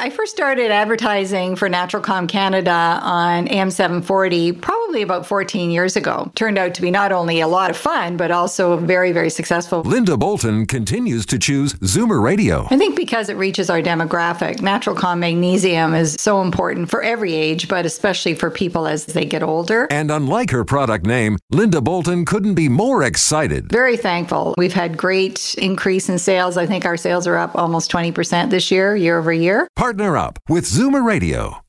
I first started advertising for Naturalcom Canada on AM 740 probably about 14 years ago. Turned out to be not only a lot of fun, but also very, very successful. Linda Bolton continues to choose Zoomer Radio. I think because it reaches our demographic. Naturalcom Magnesium is so important for every age, but especially for people as they get older. And unlike her product name, Linda Bolton couldn't be more excited. Very thankful. We've had great increase in sales. I think our sales are up almost 20% this year over year. Partner up with Zoomer Radio.